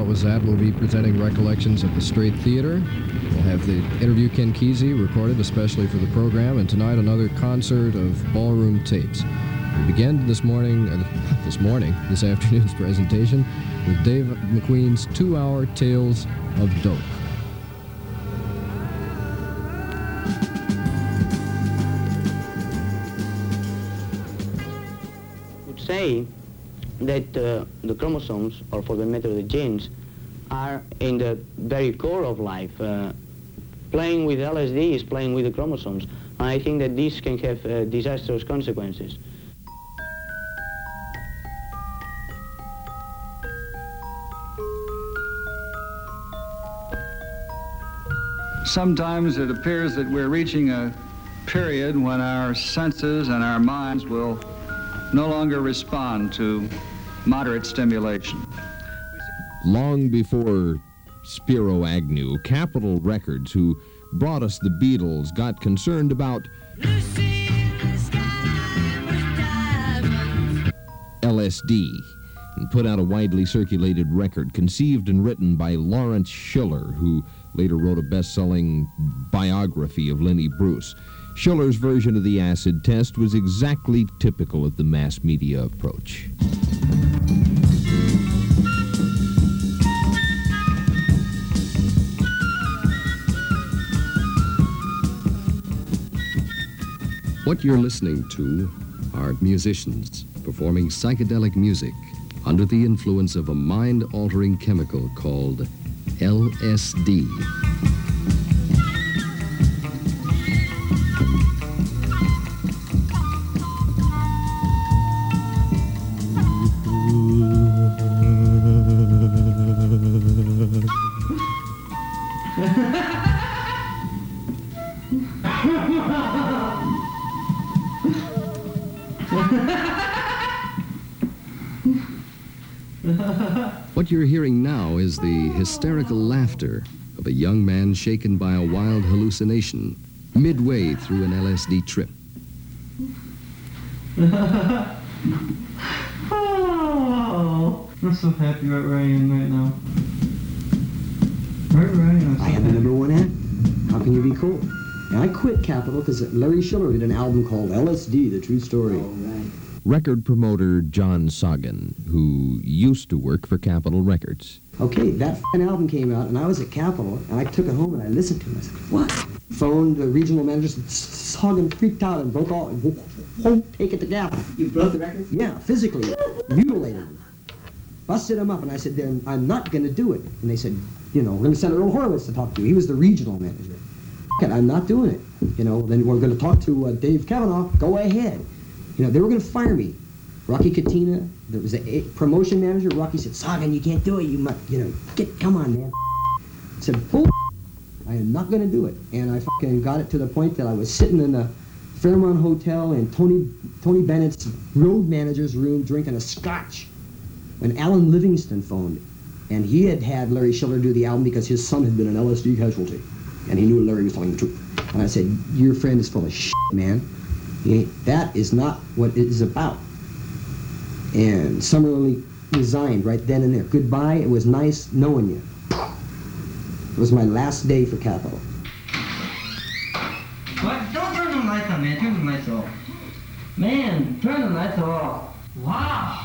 was that. We'll be presenting Recollections at the Straight Theater. We'll have the interview Ken Kesey recorded especially for the program, and tonight another concert of ballroom tapes. We began this afternoon's presentation with Dave McQueen's 2-hour Tales of Dope. I would say that the chromosomes, or for the matter the genes, are in the very core of life. Playing with LSD is playing with the chromosomes. I think that this can have disastrous consequences. Sometimes it appears that we're reaching a period when our senses and our minds will no longer respond to moderate stimulation. Long before Spiro Agnew, Capitol Records, who brought us the Beatles, got concerned about LSD and put out a widely circulated record conceived and written by Lawrence Schiller, who later wrote a best-selling biography of Lenny Bruce. Schiller's version of the acid test was exactly typical of the mass media approach. What you're listening to are musicians performing psychedelic music under the influence of a mind-altering chemical called LSD. What you're hearing now is the hysterical laughter of a young man shaken by a wild hallucination midway through an LSD trip. Oh, I'm so happy right where I am right now. Right where I am. I have the #1 hit. How can you be cool? And I quit Capitol because Larry Schiller did an album called LSD, The True Story. Oh, right. Record promoter John Sagan, who used to work for Capitol Records. Okay, that f***ing album came out, and I was at Capitol, and I took it home and I listened to it. I said, what? Phoned the regional manager, Sagan freaked out and broke all, won't take it to Capitol. You broke the record? Yeah, physically, mutilated him. Busted him up, and I said, then I'm not going to do it. And they said, you know, we're going to send Earl Horowitz to talk to you. He was the regional manager. F*** it, I'm not doing it. You know, then we're going to talk to Dave Kavanaugh. Go ahead. You know, they were going to fire me. Rocky Katina, there was a promotion manager. Rocky said, Sagan, you can't do it. You must, you know, come on, man. I said, bull. I am not going to do it. And I fucking got it to the point that I was sitting in the Fairmont Hotel in Tony Bennett's road manager's room drinking a scotch when Alan Livingston phoned. And he had had Larry Schiller do the album because his son had been an LSD casualty. And he knew Larry was telling the truth. And I said, your friend is full of shit, man. That is not what it is about. And Summerly resigned right then and there. Goodbye, it was nice knowing you. It was my last day for Capitol. What? Don't turn the lights on, man. Turn the lights off. Man, turn the lights off. Wow.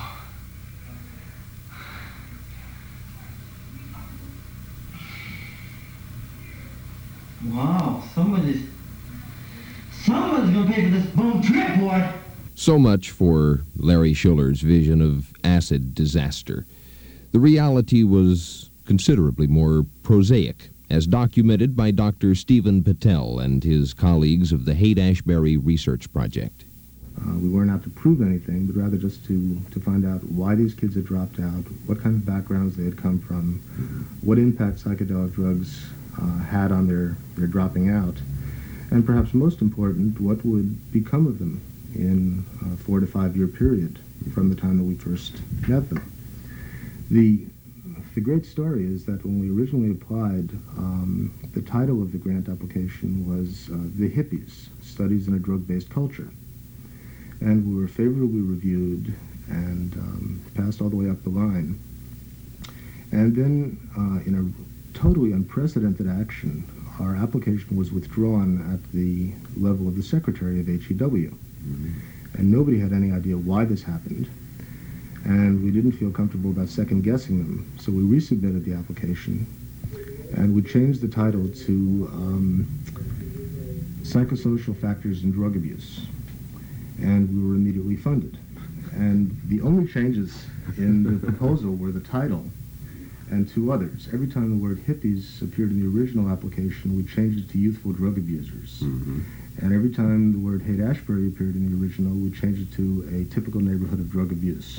Wow, someone's gonna pay for this bone trip, boy. So much for Larry Schiller's vision of acid disaster. The reality was considerably more prosaic, as documented by Dr. Stephen Patel and his colleagues of the Haight-Ashbury Research Project. We weren't out to prove anything, but rather just to find out why these kids had dropped out, what kind of backgrounds they had come from, what impact psychedelic drugs had on their dropping out, and perhaps most important, what would become of them in a 4 to 5 year period from the time that we first met them. The great story is that when we originally applied, the title of the grant application was The Hippies, Studies in a Drug-Based Culture. And we were favorably reviewed and passed all the way up the line. And then, in a totally unprecedented action, our application was withdrawn at the level of the secretary of HEW. Mm-hmm. And nobody had any idea why this happened. And we didn't feel comfortable about second-guessing them. So we resubmitted the application, and we changed the title to Psychosocial Factors in Drug Abuse. And we were immediately funded. And the only changes in the proposal were the title and two others. Every time the word hippies appeared in the original application, we changed it to youthful drug abusers. Mm-hmm. And every time the word Haight-Ashbury appeared in the original, we changed it to a typical neighborhood of drug abuse.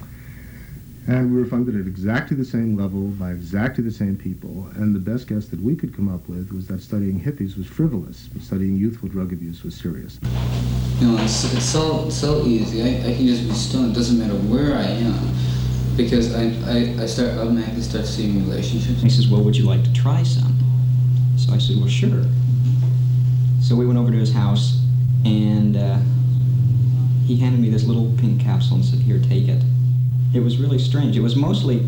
And we were funded at exactly the same level by exactly the same people. And the best guess that we could come up with was that studying hippies was frivolous, but studying youthful drug abuse was serious. You know, it's so easy. I can just be stoned. It doesn't matter where I am, because I automatically start seeing relationships. He says, well, would you like to try some? So I said, well, sure. So we went over to his house, and he handed me this little pink capsule and said, here, take it. It was really strange. It was mostly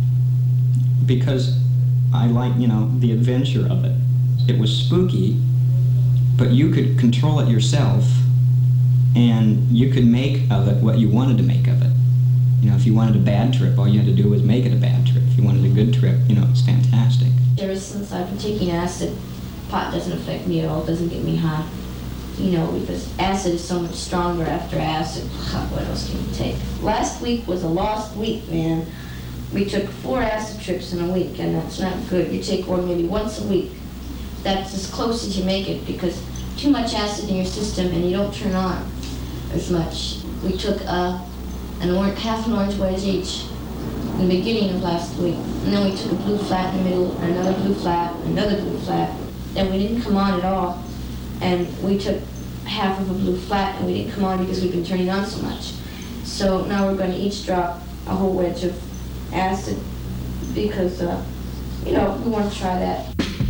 because I like, you know, the adventure of it. It was spooky, but you could control it yourself, and you could make of it what you wanted to make of it. You know, if you wanted a bad trip, all you had to do was make it a bad trip. If you wanted a good trip, you know, it's fantastic. Ever since I've been taking acid, pot doesn't affect me at all, doesn't get me high. You know, because acid is so much stronger after acid. What else can you take? Last week was a lost week, man. We took 4 acid trips in a week, and that's not good. You take one maybe once a week. That's as close as you make it, because too much acid in your system and you don't turn on as much. We took half an orange wedge each in the beginning of last week. And then we took a blue flat in the middle, and another blue flat, and another blue flat. Then we didn't come on at all. And we took half of a blue flat, and we didn't come on because we've been turning on so much. So now we're going to each drop a whole wedge of acid because, you know, we want to try that.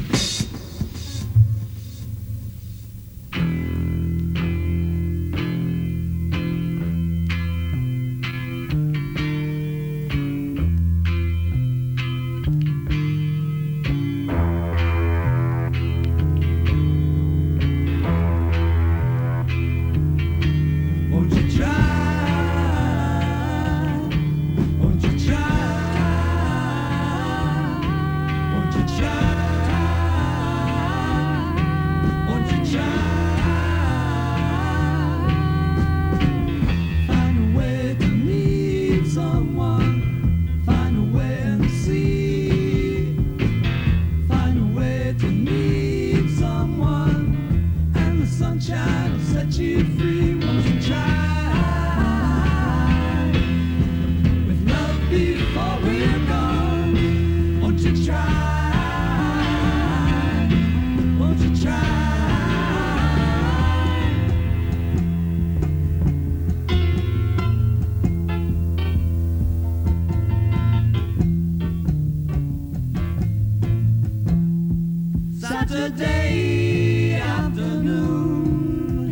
Saturday afternoon,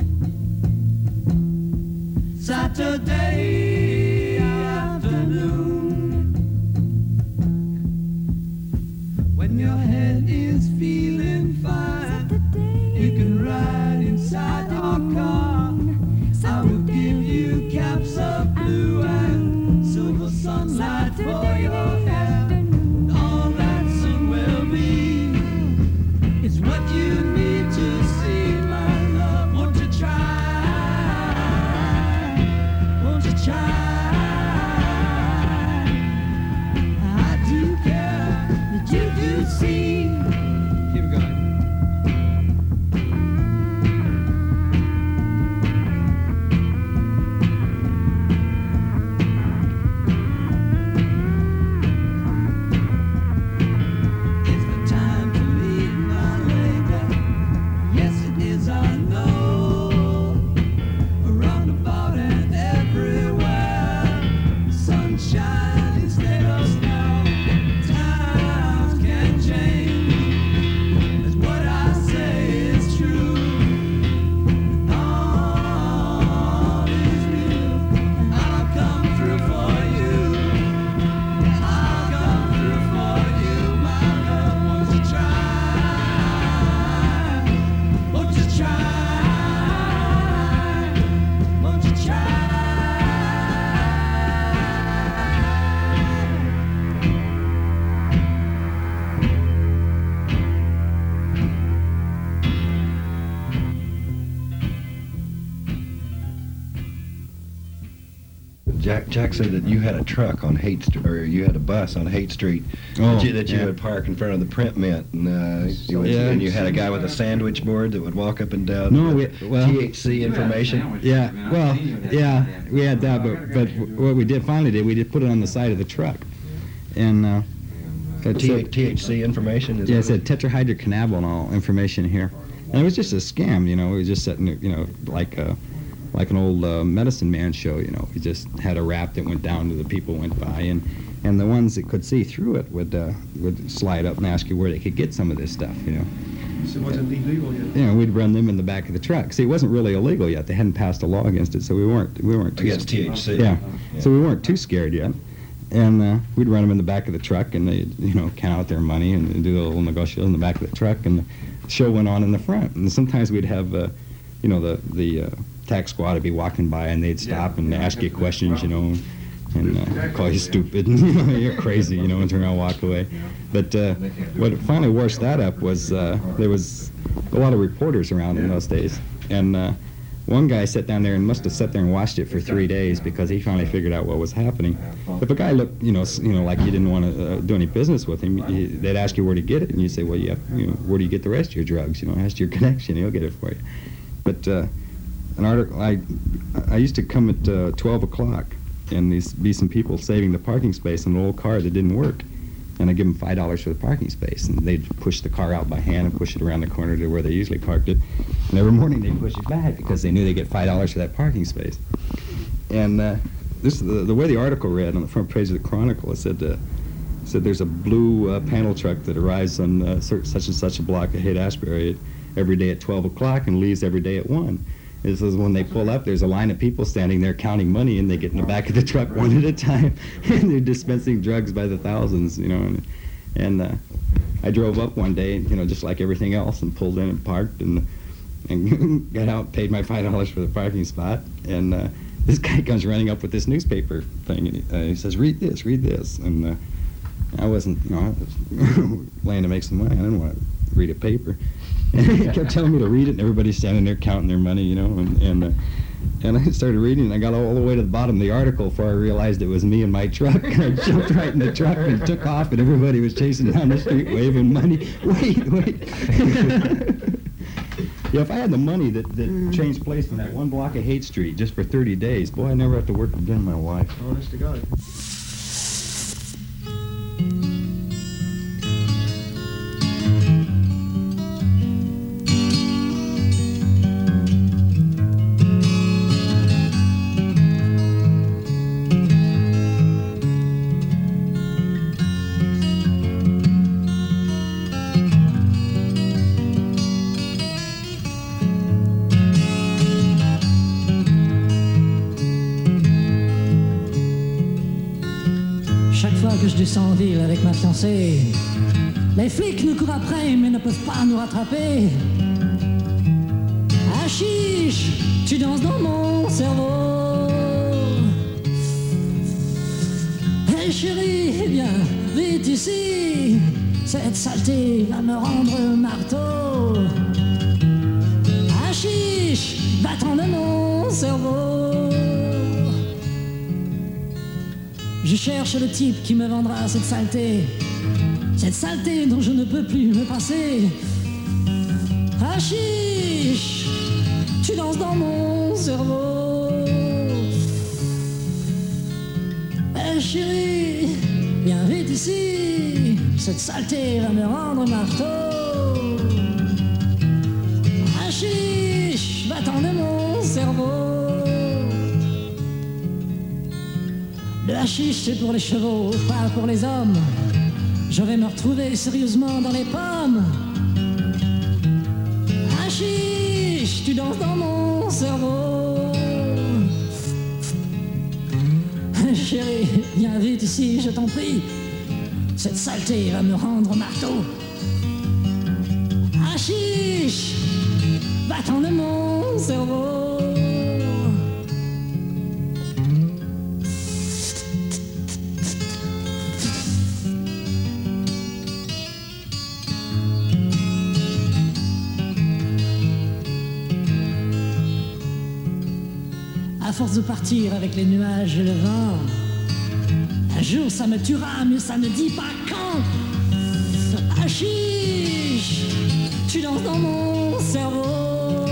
Saturday afternoon, when your head is feeling fine, you can ride inside our car. I will give you caps of blue and silver sunlight for your hair. All that sun will be is what you need to see, my love. Won't you try? Won't you try? Jack said that you had a truck on Haight Street, or you had a bus on Haight Street that you would park in front of the print mint, and and you had a guy with a sandwich board that would walk up and down. THC information. Yeah, well, yeah, we had that, but what we finally did, we just put it on the side of the truck, and THC information. It said tetrahydrocannabinol information here, and it was just a scam, you know. It was just setting, you know, like an old medicine man show, you know. We just had a rap that went down to the people went by, and the ones that could see through it would slide up and ask you where they could get some of this stuff, you know. So it wasn't illegal yet? You know, we'd run them in the back of the truck. See, it wasn't really illegal yet. They hadn't passed a law against it, so we weren't too against THC. Yeah. So we weren't too scared yet. And we'd run them in the back of the truck, and they'd, you know, count out their money and do a little negotiation in the back of the truck, and the show went on in the front. And sometimes we'd have, you know, the tax squad would be walking by, and they'd stop and ask you questions, you know, and call you stupid, and, you know, you're crazy, you know, and turn around and walk away. But what finally washed that up was there was a lot of reporters around in those days, and one guy sat down there and must have sat there and watched it for 3 days because he finally figured out what was happening. If a guy looked, you know, like you didn't want to do any business with him, they'd ask you where to get it, and you say, well, you know, where do you get the rest of your drugs? You know, ask your connection, he'll get it for you. But an article, I used to come at 12 o'clock, and these be some people saving the parking space in an old car that didn't work. And I'd give them $5 for the parking space, and they'd push the car out by hand and push it around the corner to where they usually parked it. And every morning they'd push it back because they knew they'd get $5 for that parking space. And the way the article read on the front page of the Chronicle, it said there's a blue panel truck that arrives on such and such a block of Haight-Ashbury every day at 12 o'clock and leaves every day at 1. It says when they pull up, there's a line of people standing there counting money, and they get in the back of the truck one at a time, and they're dispensing drugs by the thousands, you know. And I drove up one day, you know, just like everything else, and pulled in and parked, and got out, paid my $5 for the parking spot, and this guy comes running up with this newspaper thing, and he says, read this, and I wasn't, you know, I was planning to make some money. I didn't want to read a paper. And he kept telling me to read it, and everybody's standing there counting their money, you know, and I started reading, and I got all the way to the bottom of the article before I realized it was me and my truck, and I jumped right in the truck and took off, and everybody was chasing down the street waving money. Wait. Yeah, if I had the money that changed place in that one block of Haight Street just for 30 days, boy, I'd never have to work again, my wife. Honest to God. Je descends en ville avec ma fiancée. Les flics nous courent après mais ne peuvent pas nous rattraper. Ah chiche, tu danses dans mon cerveau. Hey chérie, viens vite ici. Cette saleté va me rendre marteau. Ah chiche, va-t'en de mon cerveau. Je cherche le type qui me vendra cette saleté dont je ne peux plus me passer. Ah chiche, tu danses dans mon cerveau. Eh chérie, viens vite ici, cette saleté va me rendre marteau. Ah chiche, va-t'en de mon cerveau. Le hashish c'est pour les chevaux, pas pour les hommes. Je vais me retrouver sérieusement dans les pommes. Hashish, tu danses dans mon cerveau. Chérie, viens vite ici, je t'en prie. Cette saleté va me rendre marteau. Hashish, va-t'en de mon cerveau. À force de partir avec les nuages et le vent. Un jour ça me tuera, mais ça ne dit pas quand. Hachiche, tu danses dans mon cerveau.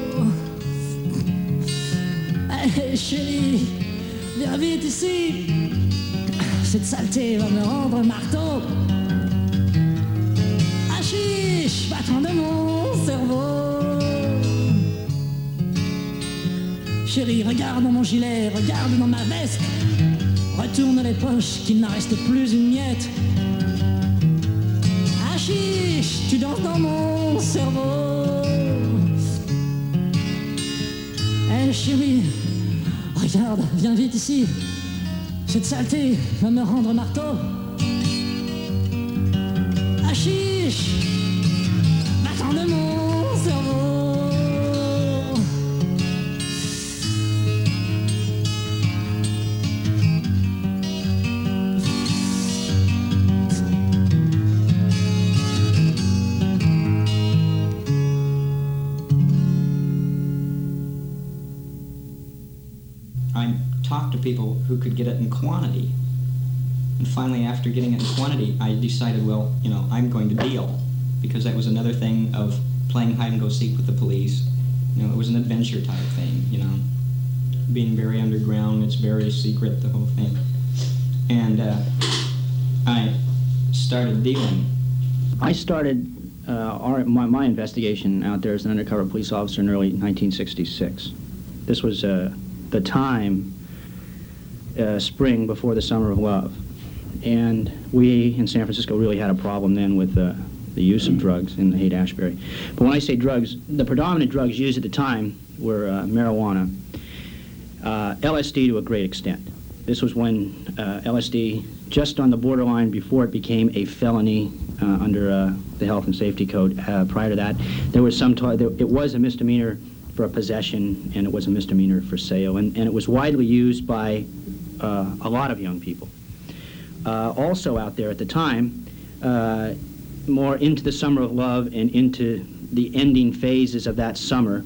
Hey, chérie, viens vite ici. Cette saleté va me rendre marteau. Hachiche, battant de mon cerveau. Chérie, regarde dans mon gilet, regarde dans ma veste. Retourne les poches, qu'il n'en reste plus une miette. Hachiche, tu danses dans mon cerveau. Hey chérie, regarde, viens vite ici. Cette saleté va me rendre marteau. Hachiche, battant de mon cerveau. I talked to people who could get it in quantity. And finally, after getting it in quantity, I decided, well, you know, I'm going to deal. Because that was another thing of playing hide-and-go-seek with the police. You know, it was an adventure type thing, you know. Being very underground, it's very secret, the whole thing. And I started dealing. I started my investigation out there as an undercover police officer in early 1966. This was the time, spring before the Summer of Love. And we in San Francisco really had a problem then with the use of drugs in the Haight-Ashbury. But when I say drugs, the predominant drugs used at the time were marijuana, LSD to a great extent. This was when LSD, just on the borderline before it became a felony under the Health and Safety Code. Prior to that, there was it was a misdemeanor for a possession, and it was a misdemeanor for sale, and it was widely used by a lot of young people. Also out there at the time, more into the Summer of Love and into the ending phases of that summer,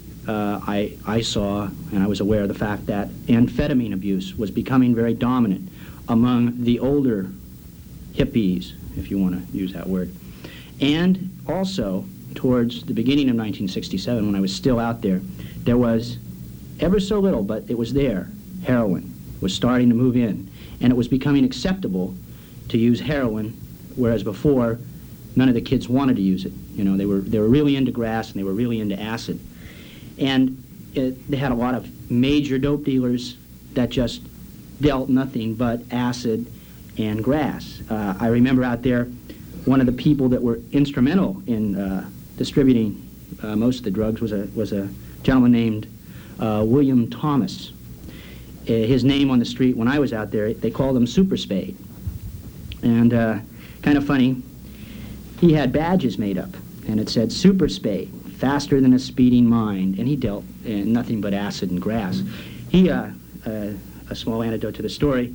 I saw and I was aware of the fact that amphetamine abuse was becoming very dominant among the older hippies, if you want to use that word. And also, towards the beginning of 1967, when I was still out there, there was, ever so little, but it was there, heroin was starting to move in. And it was becoming acceptable to use heroin, whereas before, none of the kids wanted to use it. You know, they were really into grass and they were really into acid. And they had a lot of major dope dealers that just dealt nothing but acid and grass. I remember out there, one of the people that were instrumental in distributing most of the drugs was a gentleman named William Thomas. His name on the street when I was out there, they called him Super Spade. And kind of funny, he had badges made up, and it said Super Spade, faster than a speeding mind, and he dealt in nothing but acid and grass. He, a small anecdote to the story,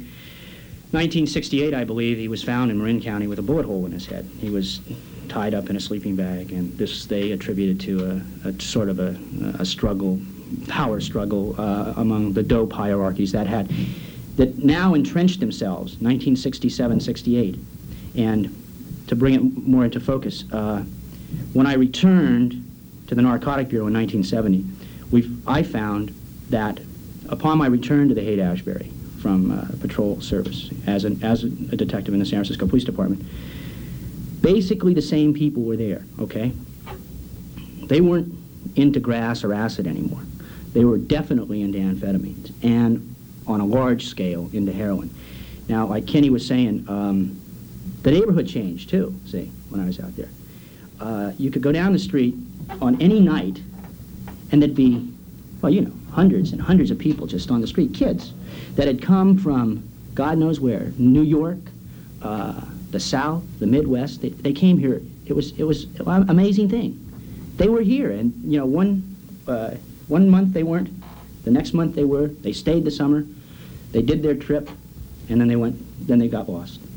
1968, I believe, he was found in Marin County with a bullet hole in his head. He was tied up in a sleeping bag, and this they attributed to a sort of a struggle, power struggle among the dope hierarchies that now entrenched themselves, 1967, 68. And to bring it more into focus, when I returned to the Narcotic Bureau in 1970, I found that upon my return to the Haight-Ashbury from patrol service as a detective in the San Francisco Police Department, basically the same people were there, okay? They weren't into grass or acid anymore. They were definitely into amphetamines and on a large scale into heroin. Now, like Kenny was saying, the neighborhood changed too, see, when I was out there. You could go down the street on any night and there'd be, well, you know, hundreds and hundreds of people just on the street, kids that had come from God knows where, New York, the South, the Midwest. They came here. It was an amazing thing. They were here, and you know, one month they weren't, the next month they were. They stayed the summer, they did their trip, and then they got lost.